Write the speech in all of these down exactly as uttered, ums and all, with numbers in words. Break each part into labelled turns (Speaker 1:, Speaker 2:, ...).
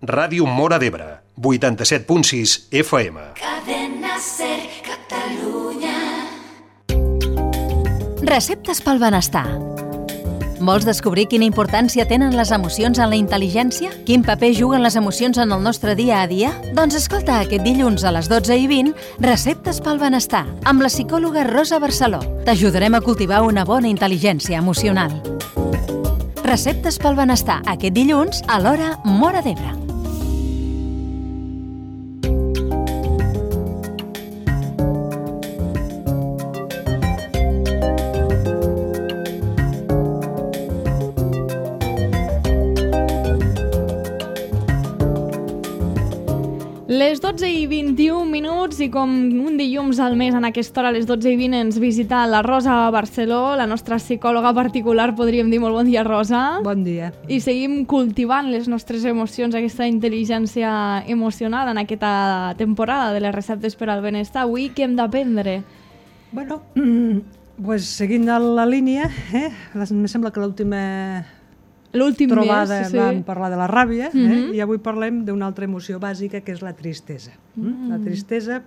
Speaker 1: Ràdio Móra d'Ebre, vuitanta-set punt sis F M.
Speaker 2: Cadena Ser, Catalunya.
Speaker 3: Receptes pel benestar. Vols descobrir quina importància tenen les emocions en la intel·ligència? Quin paper juguen les emocions en el nostre dia a dia? Doncs escolta aquest dilluns a les dotze i vint Receptes pel benestar, amb la psicòloga Rosa Barceló. T'ajudarem a cultivar una bona intel·ligència emocional. Receptes pel benestar, aquest dilluns a l'hora Móra d'Ebre.
Speaker 4: Les dotze i vint-i-un minuts i com un dilluns al mes en aquesta hora a les dotze i vint ens visita la Rosa Barceló, la nostra psicòloga particular, podríem dir. Molt bon dia, Rosa.
Speaker 5: Bon dia.
Speaker 4: I seguim cultivant les nostres emocions, aquesta intel·ligència emocional en aquesta temporada de les receptes per al benestar. Avui què hem d'aprendre?
Speaker 5: Bueno, pues, seguint la línia, eh? em sembla que l'última...
Speaker 4: L'últim
Speaker 5: trobada
Speaker 4: mes, sí.
Speaker 5: vam parlar de la ràbia, eh?
Speaker 4: Mm-hmm.
Speaker 5: I avui parlem d'una altra emoció bàsica que és la tristesa. Mm. La tristesa,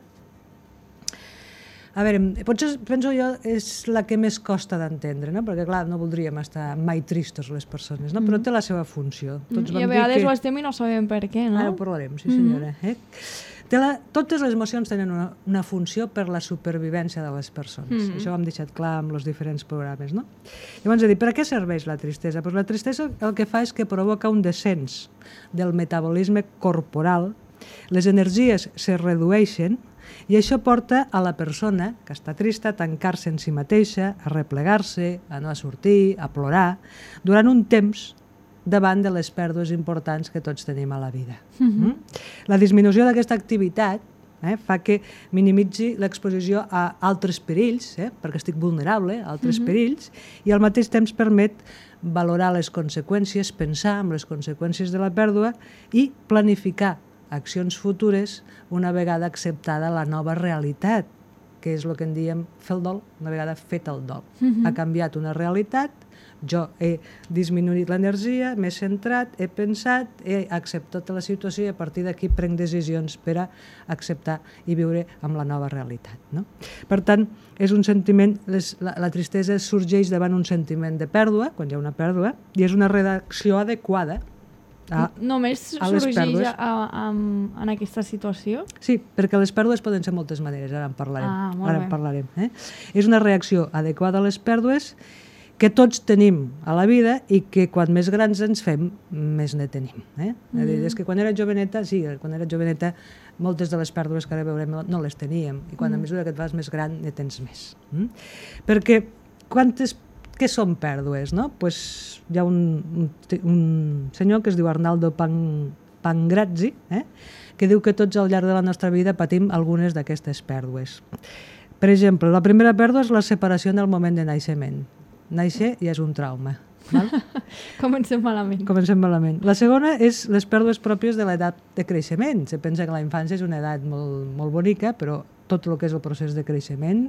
Speaker 5: a veure, potser penso jo és la que més costa d'entendre, no? Perquè clar, no voldríem estar mai tristos les persones, no? Però té la seva funció. Tots
Speaker 4: I a vegades que... ho estem i no sabem per què, no?
Speaker 5: Ara ho parlarem, sí senyora. Mm-hmm. eh? Té la... Totes les emocions tenen una, una funció per la supervivència de les persones. Mm-hmm. Això ho hem deixat clar amb els diferents programes, no? Llavors, a dir, per a què serveix la tristesa? Pues la tristesa el que fa és que provoca un descens del metabolisme corporal, les energies se redueixen i això porta a la persona que està trista a tancar-se en si mateixa, a replegar-se, a no a sortir, a plorar, durant un temps davant de les pèrdues importants que tots tenim a la vida. Mm-hmm. Mm? La disminució d'aquesta activitat eh, fa que minimitzi l'exposició a altres perills, eh, perquè estic vulnerable a altres mm-hmm. perills, i al mateix temps permet valorar les conseqüències, pensar en les conseqüències de la pèrdua i planificar accions futures una vegada acceptada la nova realitat, que és el que en diem fer el dol, una vegada fet el dol. Mm-hmm. Ha canviat una realitat, jo he disminuït l'energia, m'he centrat, he pensat, he acceptat la situació i a partir d'aquí prenc decisions per a acceptar i viure amb la nova realitat. No? Per tant, és un sentiment, les, la, la tristesa sorgeix davant un sentiment de pèrdua, quan hi ha una pèrdua, i és una reacció adequada a,
Speaker 4: Només
Speaker 5: a les
Speaker 4: sorgeix
Speaker 5: pèrdues.
Speaker 4: a, a, en aquesta situació?
Speaker 5: Sí, perquè les pèrdues poden ser moltes maneres, ara en parlarem.
Speaker 4: Ah, molt
Speaker 5: ara
Speaker 4: bé.
Speaker 5: en parlarem eh? És una reacció adequada a les pèrdues que tots tenim a la vida i que quan més grans ens fem, més ne tenim. Eh? Mm. Dir, és que quan era joveneta, sí, quan era joveneta, moltes de les pèrdues que ara veurem no les teníem, i quan mm. a mesura que et vas més gran ne tens més. Mm? Perquè quantes, què són pèrdues? No? Pues hi ha un, un, un senyor que es diu Arnaldo Pan, Pangrazzi, eh? que diu que tots al llarg de la nostra vida patim algunes d'aquestes pèrdues. Per exemple, la primera pèrdua és la separació en el moment de naixement. Nàixer ja és un trauma. Val?
Speaker 4: Comencem malament.
Speaker 5: Comencem malament. La segona és les pèrdues pròpies de l'edat de creixement. Se pensa que la infància és una edat molt, molt bonica, però tot el que és el procés de creixement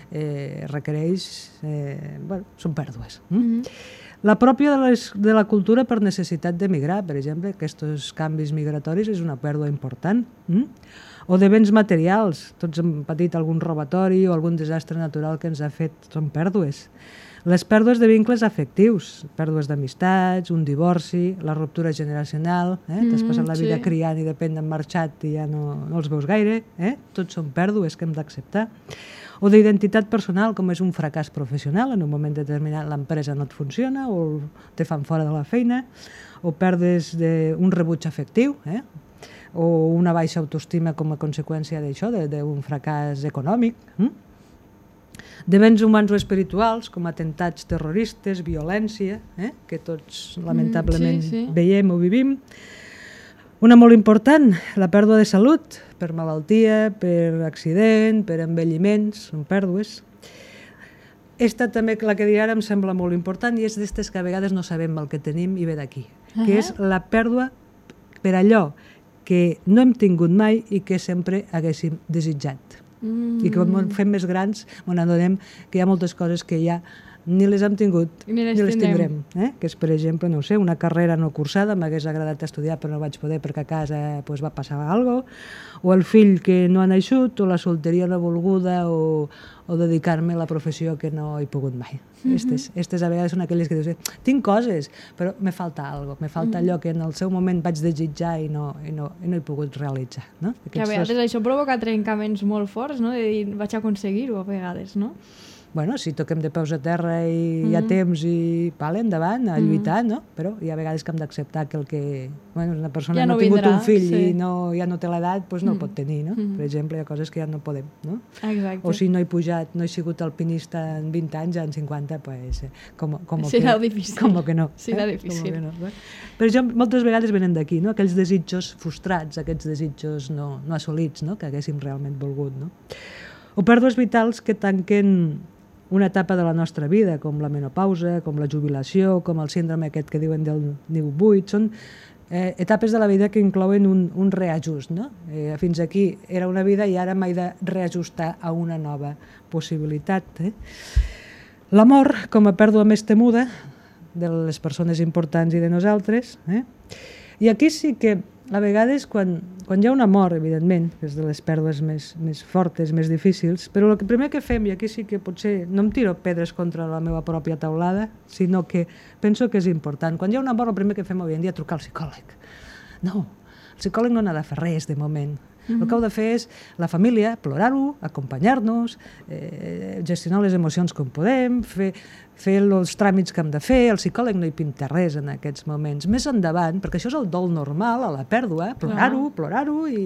Speaker 5: eh, requereix... Eh, bueno, són pèrdues. Mm? Mm-hmm. La pròpia de, les, de la cultura per necessitat de migrar, per exemple, aquests canvis migratoris és una pèrdua important. Mm? O de béns materials. Tots hem patit algun robatori o algun desastre natural que ens ha fet. Són pèrdues. Les pèrdues de vincles afectius, pèrdues d'amistats, un divorci, la ruptura generacional, eh? mm, t'has passat la vida sí. criant i de repente han marxat i ja no, no els veus gaire, eh? Tots són pèrdues que hem d'acceptar. O d'identitat personal, com és un fracàs professional, en un moment determinat l'empresa no et funciona o te fan fora de la feina, o perdes d'un rebuig afectiu, eh? o una baixa autoestima com a conseqüència d'això, d'un fracàs econòmic, eh? de béns humans o espirituals, com atemptats terroristes, violència, eh? que tots lamentablement mm, sí, sí. veiem o vivim. Una molt important, la pèrdua de salut, per malaltia, per accident, per envelliments, són pèrdues. Esta també, la que diré ara, em sembla molt important i és d'estes que a vegades no sabem el que tenim i ve d'aquí, uh-huh. que és la pèrdua per allò que no hem tingut mai i que sempre haguéssim desitjat. Mm. I que quan fem més grans ens adonem que hi ha moltes coses que ja ni les hem tingut,
Speaker 4: ni les,
Speaker 5: ni les
Speaker 4: tindrem.
Speaker 5: tindrem. Eh? Que és, per exemple, no ho sé, una carrera no cursada, m'hagués agradat estudiar però no vaig poder perquè a casa pues, va passar alguna cosa, o el fill que no ha naixut, o la solteria no volguda, o, o dedicar-me a la professió que no he pogut mai. Mm-hmm. Estes, estes a vegades són aquelles que dius, eh, tinc coses, però me falta alguna cosa, me falta mm-hmm. allò que en el seu moment vaig desitjar i no, i no, i no he pogut realitzar. No?
Speaker 4: Que a vegades dos... això provoca trencaments molt forts, no? De dir, vaig aconseguir-ho a vegades, no?
Speaker 5: Bueno, si toquem de peus a terra i mm-hmm. hi ha temps i vale, endavant, a lluitar, mm-hmm. no? Però hi ha vegades que hem d'acceptar que el que... Bueno, una persona
Speaker 4: ja no
Speaker 5: no ha tingut
Speaker 4: vindrà,
Speaker 5: un fill
Speaker 4: sí.
Speaker 5: i no, ja no té l'edat, doncs no mm-hmm. el pot tenir, no?
Speaker 4: Mm-hmm.
Speaker 5: Per exemple, hi ha coses que ja no podem, no?
Speaker 4: Exacte.
Speaker 5: O si no he pujat, no he sigut alpinista en vint anys, en cinquanta, pues, com, com
Speaker 4: serà
Speaker 5: que,
Speaker 4: difícil.
Speaker 5: Com que no.
Speaker 4: Serà
Speaker 5: eh?
Speaker 4: difícil.
Speaker 5: Que no, no? Per això, moltes vegades venen d'aquí, no? Aquells desitjos frustrats, aquests desitjos no, no assolits, no? Que haguéssim realment volgut, no? O pèrdues vitals que tanquen una etapa de la nostra vida, com la menopausa, com la jubilació, com el síndrome aquest que diuen del niu buit, són eh, etapes de la vida que inclouen un, un reajust, no? Eh, fins aquí era una vida i ara m'he de reajustar a una nova possibilitat. Eh? L'amor, com a pèrdua més temuda de les persones importants i de nosaltres. Eh? I aquí sí que a vegades quan, quan hi ha una mort, evidentment, que és de les pèrdues més, més fortes, més difícils, però el que primer que fem, i aquí sí que potser no em tiro pedres contra la meva pròpia taulada, sinó que penso que és important. Quan hi ha una mort, el primer que fem avui en dia és trucar al psicòleg. No, el psicòleg no n'ha de fer res de moment. Mm-hmm. El que heu de fer és la família, plorar-ho, acompanyar-nos, eh, gestionar les emocions com podem, fer, fer els tràmits que hem de fer, el psicòleg no hi pinta res en aquests moments. Més endavant, perquè això és el dol normal, a la pèrdua, plorar-ho, plorar-ho i,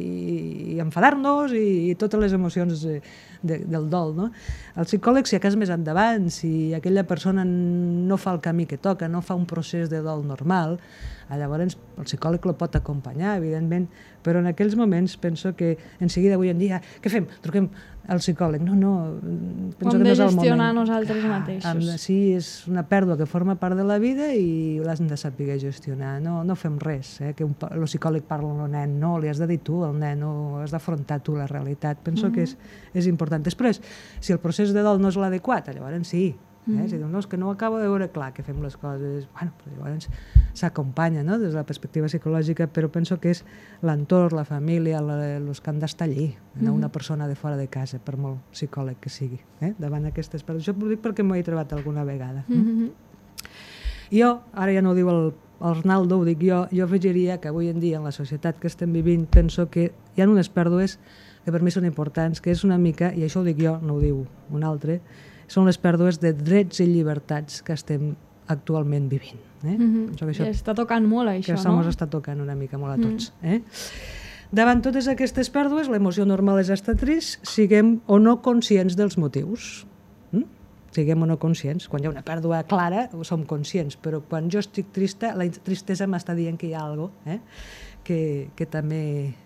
Speaker 5: i enfadar-nos i, i totes les emocions de, de, del dol. No? El psicòleg, si a cas més endavant, si aquella persona no fa el camí que toca, no fa un procés de dol normal, llavors el psicòleg el pot acompanyar, evidentment, però en aquells moments penso que en seguida avui en dia, què fem? Truquem al psicòleg. No, no, penso
Speaker 4: Hem
Speaker 5: que no
Speaker 4: de
Speaker 5: és el moment.
Speaker 4: gestionar nosaltres
Speaker 5: Ah,
Speaker 4: mateixos.
Speaker 5: amb- Sí, és una pèrdua que forma part de la vida i l'has de saber gestionar. No, no fem res, eh? Que un, el psicòleg parla al nen, no, li has de dir tu al nen, no, has d'afrontar tu la realitat. Penso mm-hmm. que és, és important. Després, si el procés de dol no és l'adequat, llavors sí. Eh? Mm-hmm. Si diu, no, és que no acabo de veure clar que fem les coses, bueno, però llavors s'acompanya, no? Des de la perspectiva psicològica, però penso que és l'entorn, la família, els que han d'estar allí, no mm-hmm. una persona de fora de casa, per molt psicòleg que sigui, eh? Davant aquestes persones. Això ho dic perquè m'ho he trobat alguna vegada.
Speaker 4: Mm-hmm.
Speaker 5: Jo, ara ja no ho diu el, el Arnaldo, ho dic jo, jo afegiria que avui en dia, en la societat que estem vivint, penso que hi ha unes pèrdues que per mi són importants, que és una mica, i això ho dic jo, no ho diu un altre, són les pèrdues de drets i llibertats que estem actualment vivint. Eh?
Speaker 4: Mm-hmm.
Speaker 5: Que això,
Speaker 4: I està tocant molt, això,
Speaker 5: que
Speaker 4: no?
Speaker 5: ens està tocant una mica molt a tots. Mm. Eh? Davant totes aquestes pèrdues, l'emoció normal és estar trist, siguem o no conscients dels motius. Mm? Siguem o no conscients. Quan hi ha una pèrdua clara, som conscients, però quan jo estic trista, la tristesa m'està dient que hi ha alguna cosa, eh? que, que també...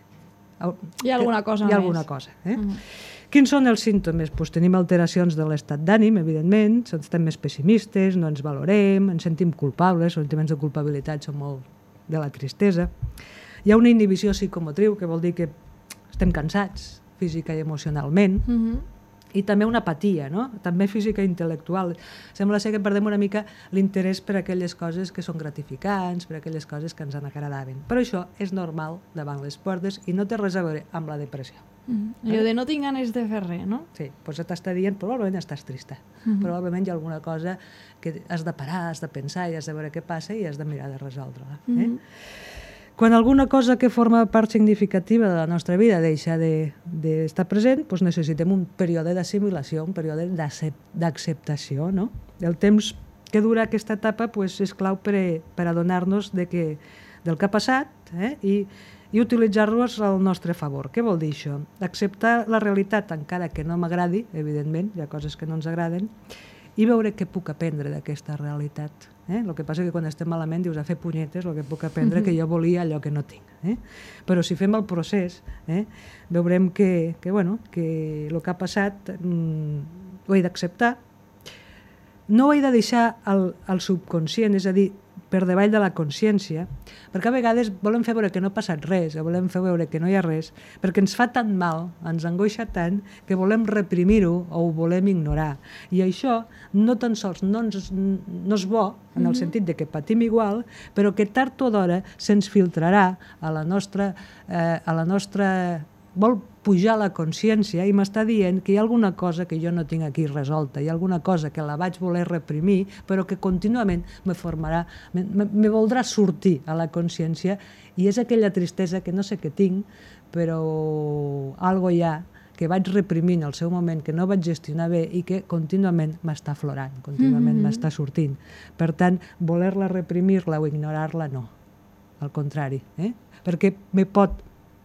Speaker 4: Hi ha alguna cosa
Speaker 5: hi ha
Speaker 4: més.
Speaker 5: alguna cosa. Eh?
Speaker 4: Mm-hmm.
Speaker 5: Quins són els símptomes? Pues tenim alteracions de l'estat d'ànim, evidentment, estem més pessimistes, no ens valorem, ens sentim culpables, els sentiments de culpabilitat són molt de la tristesa. Hi ha una inhibició psicomotriu, que vol dir que estem cansats, física i emocionalment,
Speaker 4: Mm-hmm.
Speaker 5: i també una apatia, no? També física i intel·lectual. Sembla ser que perdem una mica l'interès per aquelles coses que són gratificants, per aquelles coses que ens agradaven. Però això és normal davant les portes i no té res a veure amb la depressió.
Speaker 4: Mm-hmm. Allò de no tinc ganes de fer res, no?
Speaker 5: Sí, doncs t'està dient, probablement estàs trista.
Speaker 4: Mm-hmm.
Speaker 5: Probablement hi ha alguna cosa que has de parar, has de pensar i has de veure què passa i has de mirar de resoldre-la. Eh?
Speaker 4: Mm-hmm.
Speaker 5: Quan alguna cosa que forma part significativa de la nostra vida deixa d'estar de, present, doncs necessitem un període d'assimilació, un període d'acceptació. No? El temps que dura aquesta etapa doncs, és clau per, per adonar-nos de que, del que ha passat eh? I, i utilitzar-los al nostre favor. Què vol dir això? Acceptar la realitat, encara que no m'agradi, evidentment, hi ha coses que no ens agraden, i veure què puc aprendre d'aquesta realitat. Eh? El que passa és que quan estem malament dius a fer punyetes el que puc aprendre, mm-hmm. que jo volia allò que no tinc. Eh? Però si fem el procés, eh? veurem que, que, bueno, que el que ha passat mm, ho he d'acceptar. No ho he de deixar al, al subconscient, és a dir, per davall de la consciència, perquè a vegades volem fer veure que no ha passat res, o volem fer veure que no hi ha res, perquè ens fa tant mal, ens angoixa tant, que volem reprimir-ho o ho volem ignorar. I això no tan sols no, ens, no és bo, en el sentit de que patim igual, però que tard o d'hora se'ns filtrarà a la nostra... Eh, a la nostra vol pujar la consciència i m'està dient que hi ha alguna cosa que jo no tinc aquí resolta, hi ha alguna cosa que la vaig voler reprimir, però que contínuament me formarà, me, me voldrà sortir a la consciència, i és aquella tristesa que no sé què tinc, però algo hi ha que vaig reprimint al seu moment, que no vaig gestionar bé i que contínuament m'està aflorant, contínuament mm-hmm. m'està sortint. Per tant, voler-la reprimir-la o ignorar-la, no. Al contrari, eh? Perquè me pot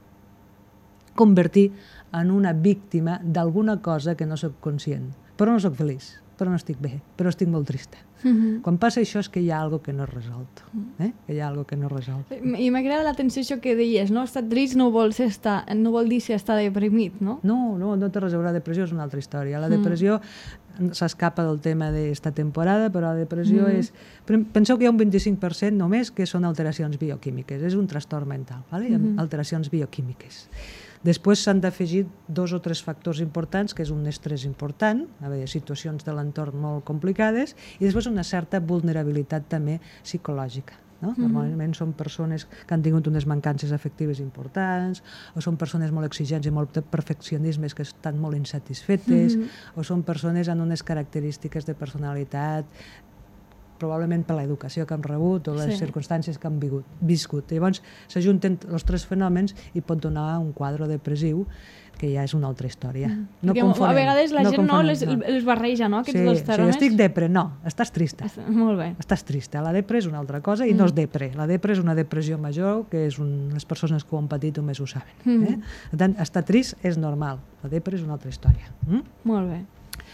Speaker 5: convertir en una víctima d'alguna cosa que no sóc conscient. Però no sóc feliç, però no estic bé, però estic molt trista. Mm-hmm. Quan passa això és que hi ha alguna que no és resolt. Eh? Que hi ha alguna que no és resolt.
Speaker 4: I m'ha agradat l'atenció això que deies, no? Estar trist no vol, ser estar, no vol dir ser estar deprimit, no?
Speaker 5: No, no, no té res a veure. La depressió és una altra història. La depressió mm. s'escapa del tema d'esta temporada, però la depressió mm. és... Penseu que hi ha un vint-i-cinc per cent només que són alteracions bioquímiques. És un trastorn mental, ¿vale? Mm-hmm. Alteracions bioquímiques. Després s'han d'afegir dos o tres factors importants, que és un estrès important, a veure, situacions de l'entorn molt complicades, i després una certa vulnerabilitat també psicològica. No? Mm-hmm. Normalment són persones que han tingut unes mancances afectives importants, o són persones molt exigents i molt perfeccionismes que estan molt insatisfetes, mm-hmm. o són persones amb unes característiques de personalitat probablement per l'educació que han rebut o les sí. circumstàncies que han viscut. viscut. Llavors s'ajunten els tres fenòmens i pot donar un quadre depressiu que ja és una altra història. Mm.
Speaker 4: No confonem, a vegades la no gent confonem, no les, no les barreja, no? Aquests sí, dos termes.
Speaker 5: Sí, estic depre, no, estàs trista.
Speaker 4: Molt bé.
Speaker 5: Estàs trista. La depre és una altra cosa i mm. no és depre. La depre és una depressió major, que és un, les persones que ho han patit només ho saben. Mm. Eh? Per tant, estar trist és normal. La depre és una altra història. Mm?
Speaker 4: Molt bé.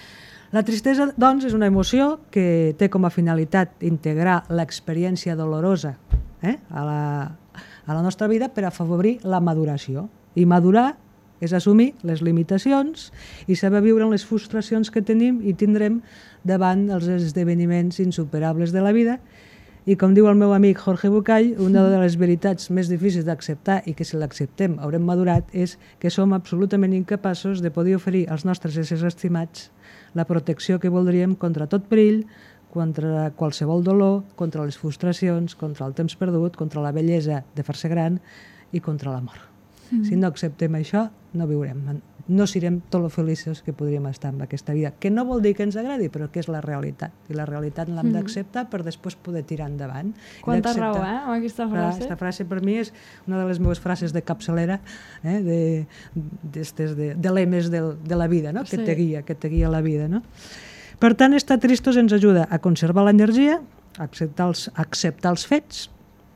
Speaker 5: La tristesa, doncs, és una emoció que té com a finalitat integrar l'experiència dolorosa eh, a, la, a la nostra vida per afavorir la maduració. I madurar és assumir les limitacions i saber viure amb les frustracions que tenim i tindrem davant els esdeveniments insuperables de la vida. I com diu el meu amic Jorge Bucay, una de les veritats més difícils d'acceptar i que si l'acceptem haurem madurat és que som absolutament incapaços de poder oferir als nostres éssers estimats la protecció que voldríem contra tot perill, contra qualsevol dolor, contra les frustracions, contra el temps perdut, contra la bellesa de fer-se gran i contra la mort. Mm. Si no acceptem això, no viurem. No serem tot lo feliços que podríem estar en aquesta vida. Que no vol dir que ens agradi, però que és la realitat. I la realitat l'hem mm. d'acceptar per després poder tirar endavant.
Speaker 4: Quanta raó, eh, amb aquesta frase.
Speaker 5: Aquesta frase per mi és una de les meves frases de capçalera, eh, de, d'estes de, de lemes de, de la vida, no? Que sí. te guia, que te guia la vida, no? Per tant, estar tristos ens ajuda a conservar l'energia, a acceptar els, a acceptar els fets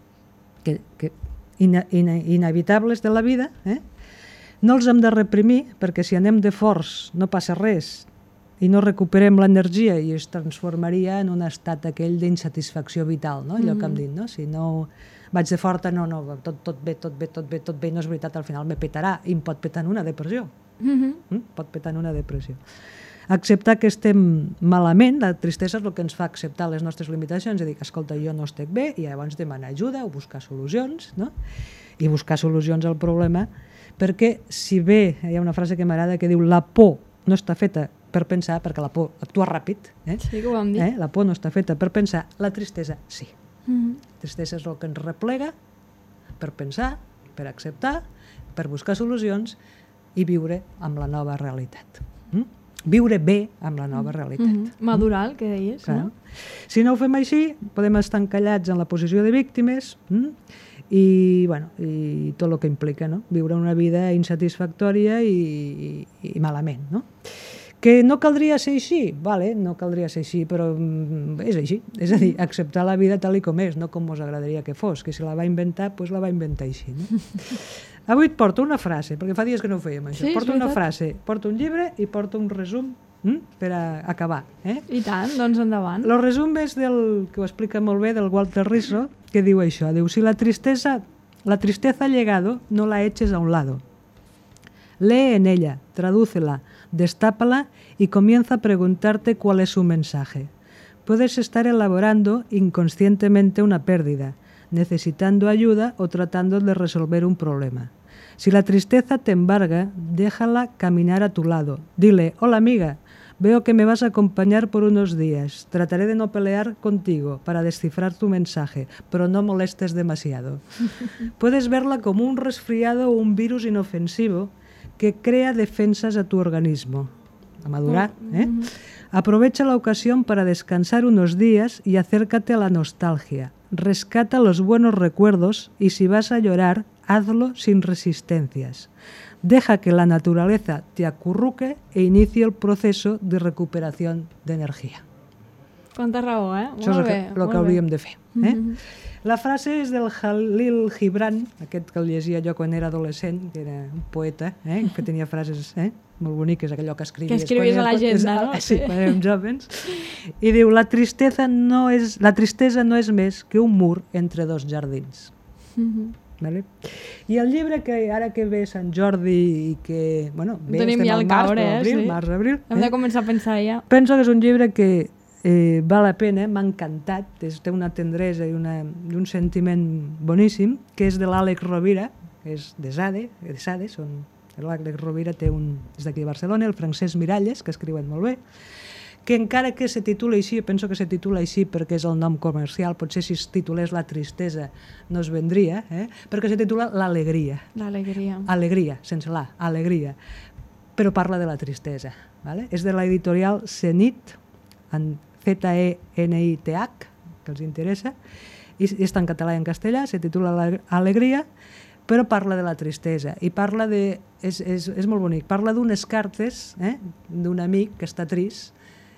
Speaker 5: que, que ina, ina, inevitables de la vida, eh? No els hem de reprimir, perquè si anem de forts no passa res i no recuperem l'energia i es transformaria en un estat aquell d'insatisfacció vital, no? Allò mm. que hem dit, no? Si no vaig de forta, no, no, tot, tot bé, tot bé, tot bé, tot bé, no és veritat, al final me petarà i em pot petar en una depressió. Mm-hmm. Mm? Pot petar en una depressió. Acceptar que estem malament, la tristesa és el que ens fa acceptar les nostres limitacions, és a dir, que escolta, jo no estic bé, i llavors demanar ajuda o buscar solucions, no? I buscar solucions al problema, perquè si bé, hi ha una frase que m'agrada que diu la por no està feta per pensar, perquè la por actua ràpid, eh?
Speaker 4: Sí, que ho vam dir.
Speaker 5: Eh? La por no està feta per pensar, la tristesa sí.
Speaker 4: Mm-hmm.
Speaker 5: La tristesa és el que ens replega per pensar, per acceptar, per buscar solucions i viure amb la nova realitat. Mm? Viure bé amb la nova realitat.
Speaker 4: Mm-hmm. Madurar, el que deies,
Speaker 5: Clar.
Speaker 4: no?
Speaker 5: Si no ho fem així, podem estar encallats en la posició de víctimes, mm? i, bueno, i tot el que implica, no? Viure una vida insatisfactòria i, i, i malament, no? Que no caldria ser així, vale, no caldria ser així, però és així. És a dir, acceptar la vida tal i com és, no com us agradaria que fos, que si la va inventar, doncs la va inventar així. No? Avui et porto una frase, perquè fa dies que no ho fèiem, això.
Speaker 4: Sí,
Speaker 5: porto una frase, porto un llibre i porto un resum hm? per a acabar. Eh?
Speaker 4: I tant, doncs endavant.
Speaker 5: El resum és del, que ho explica molt bé, del Walter Rizzo, que diu això, diu, si la tristeza, la tristeza ha llegado, no la eches a un lado. Lee en ella, tradúcela, destápala y comienza a preguntarte cuál es su mensaje. puedes estar elaborando inconscientemente una pérdida, necesitando ayuda o tratando de resolver un problema. Si la tristeza te embarga, déjala caminar a tu lado. Dile, hola amiga, veo que me vas a acompañar por unos días. Trataré de no pelear contigo para descifrar tu mensaje, pero no molestes demasiado. Puedes verla como un resfriado o un virus inofensivo que crea defensas a tu organismo. A madurar, ¿eh? Aprovecha la ocasión para descansar unos días y acércate a la nostalgia. Rescata los buenos recuerdos y si vas a llorar, hazlo sin resistencias. Deja que la naturaleza te acurruque e inicie el proceso de recuperación d'energia.
Speaker 4: Quanta raó, eh?
Speaker 5: Això és el que, el que hauríem de fer. Eh?
Speaker 4: Mm-hmm.
Speaker 5: La frase és del Khalil Gibran, aquest que el llegia jo quan era adolescent, que era un poeta, eh? que tenia frases eh? molt boniques, allò que escrivies.
Speaker 4: Que escrivies a l'agenda, no?
Speaker 5: Sí, quan érem jovens. I diu, la tristesa no és, la tristesa no és més que un mur entre dos jardins.
Speaker 4: Mm-hmm.
Speaker 5: Vale? I el llibre que ara que ve Sant Jordi i que, bueno, bé,
Speaker 4: tenim
Speaker 5: estem
Speaker 4: ja
Speaker 5: al
Speaker 4: el
Speaker 5: març,
Speaker 4: caure,
Speaker 5: però abril,
Speaker 4: eh? Sí.
Speaker 5: març, abril.
Speaker 4: Hem
Speaker 5: eh?
Speaker 4: de començar a pensar ja.
Speaker 5: Penso que és un llibre que eh, val la pena, m'ha encantat, és, té una tendresa i, una, i un sentiment boníssim, que és de l'Àlex Rovira, que és de Sade, de Sade, són, l'Àlex Rovira té un, és d'aquí de Barcelona, el Francesc Miralles, que escriuen molt bé, que encara que se titula així, penso que se titula així perquè és el nom comercial, potser si es titulés La tristesa no es vendria, eh? perquè se titula L'alegria.
Speaker 4: L'alegria.
Speaker 5: Alegria, sense la, alegria. Però parla de la tristesa. ¿Vale? És de l'editorial Zenit, en Z E N I T H, que els interessa, i està en català i en castellà, se titula Alegria, però parla de la tristesa i parla de... És, és, és molt bonic, parla d'unes cartes eh, d'un amic que està trist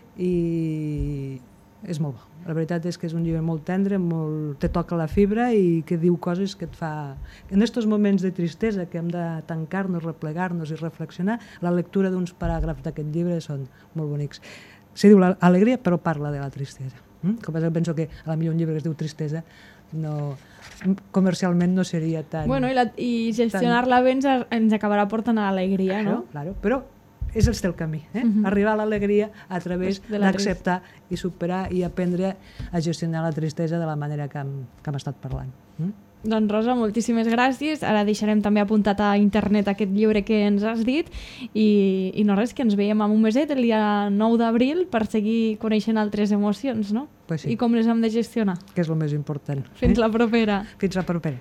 Speaker 5: i és molt bo. La veritat és que és un llibre molt tendre, molt... te toca la fibra i que diu coses que et fa... En aquests moments de tristesa que hem de tancar-nos, replegar-nos i reflexionar, la lectura d'uns paràgrafs d'aquest llibre són molt bonics. Se diu Alegria, però parla de la tristesa. Mm? Com que penso que a la millor un llibre que es diu Tristesa no, comercialment no seria tan...
Speaker 4: Bueno, i, la, i gestionar-la bé ens, ens acabarà portant a l'alegria, no?
Speaker 5: Claro, però és el teu camí, eh? Uh-huh. Arribar a l'alegria a través de d'acceptar i superar i aprendre a gestionar la tristesa de la manera que hem, que hem estat parlant. Mm?
Speaker 4: Doncs Rosa, moltíssimes gràcies. Ara deixarem també apuntat a internet aquest llibre que ens has dit i, i no res, que ens veiem en un meset, el dia nou d'abril, per seguir coneixent altres emocions, no?
Speaker 5: Pues sí.
Speaker 4: I com les hem de gestionar.
Speaker 5: Que és el més important.
Speaker 4: Fins
Speaker 5: eh?
Speaker 4: la propera.
Speaker 5: Fins la propera.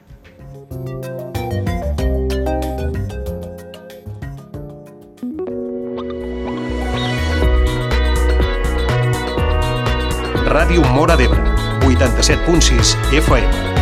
Speaker 1: Ràdio Móra d'Ebre, vuitanta-set punt sis F M.